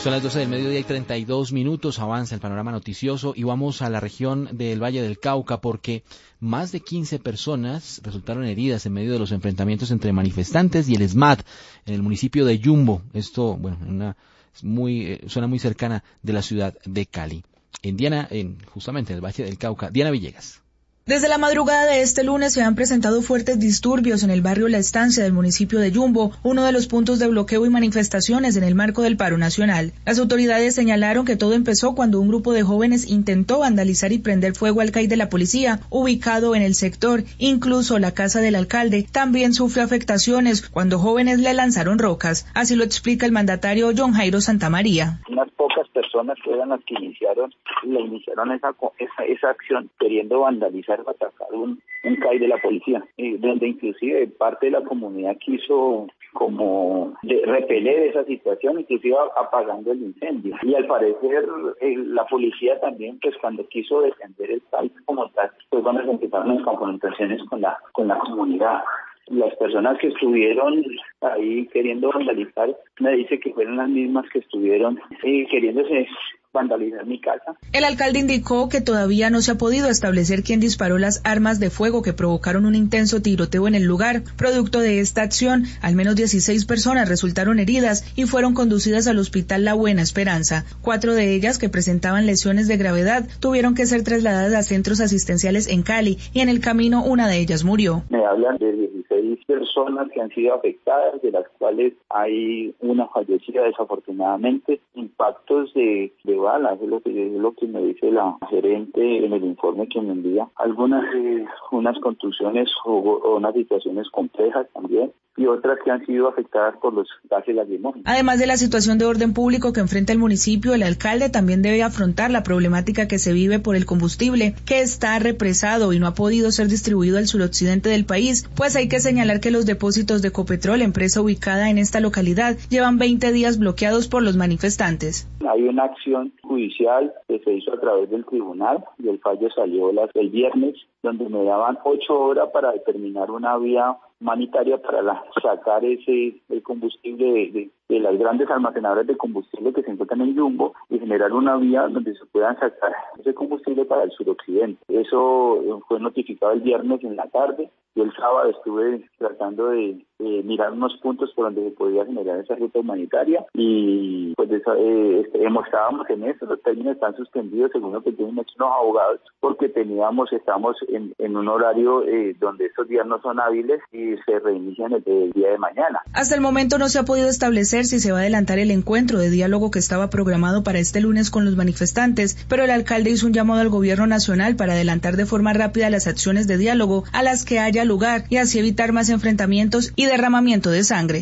Son las 12 del mediodía y 32 minutos, avanza el panorama noticioso y vamos a la región del Valle del Cauca porque más de 15 personas resultaron heridas en medio de los enfrentamientos entre manifestantes y el SMAT en el municipio de Yumbo. Esto, bueno, en una zona muy cercana de la ciudad de Cali. Justamente en el Valle del Cauca. Diana Villegas. Desde la madrugada de este lunes se han presentado fuertes disturbios en el barrio La Estancia del municipio de Yumbo, uno de los puntos de bloqueo y manifestaciones en el marco del paro nacional. Las autoridades señalaron que todo empezó cuando un grupo de jóvenes intentó vandalizar y prender fuego al CAI de la policía, ubicado en el sector. Incluso la casa del alcalde también sufrió afectaciones cuando jóvenes le lanzaron rocas. Así lo explica el mandatario John Jairo Santamaría. Unas pocas personas que eran las que iniciaron esa acción queriendo vandalizar o atacar un CAI de la policía, donde inclusive parte de la comunidad quiso como repeler esa situación, inclusive apagando el incendio. Y al parecer la policía también, pues cuando quiso defender el CAI como tal, pues cuando se empezaron las confrontaciones con la comunidad. Las personas que estuvieron ahí queriendo vandalizar, me dice que fueron las mismas que estuvieron queriéndose vandalizar mi casa. El alcalde indicó que todavía no se ha podido establecer quién disparó las armas de fuego que provocaron un intenso tiroteo en el lugar. Producto de esta acción, al menos 16 personas resultaron heridas y fueron conducidas al hospital La Buena Esperanza. 4 de ellas, que presentaban lesiones de gravedad, tuvieron que ser trasladadas a centros asistenciales en Cali y en el camino una de ellas murió. Me hablan de 16 personas que han sido afectadas, de las cuales hay una fallecida desafortunadamente, impactos de balas, es lo que me dice la gerente en el informe que me envía. Unas contusiones o unas situaciones complejas también, y otras que han sido afectadas por los gases lacrimógenos. Además de la situación de orden público que enfrenta el municipio, el alcalde también debe afrontar la problemática que se vive por el combustible, que está represado y no ha podido ser distribuido al suroccidente del país, pues hay que señalar que los depósitos de Ecopetrol, empresa ubicada en esta localidad, llevan 20 días bloqueados por los manifestantes. Hay una acción judicial que se hizo a través del tribunal y el fallo salió el viernes, donde me daban 8 horas para determinar una vía humanitaria para sacar el combustible de las grandes almacenadoras de combustible que se encuentran en Yumbo y generar una vía donde se puedan sacar ese combustible para el suroccidente. Eso fue notificado el viernes en la tarde. Yo el sábado estuve tratando de mirar unos puntos por donde se podía generar esa ruta humanitaria y pues estábamos en eso. Los términos están suspendidos según lo que tienen hecho los abogados porque estamos en un horario donde estos días no son hábiles y se reinician el día de mañana. Hasta el momento no se ha podido establecer si se va a adelantar el encuentro de diálogo que estaba programado para este lunes con los manifestantes, pero el alcalde hizo un llamado al gobierno nacional para adelantar de forma rápida las acciones de diálogo a las que haya lugar y así evitar más enfrentamientos y derramamiento de sangre.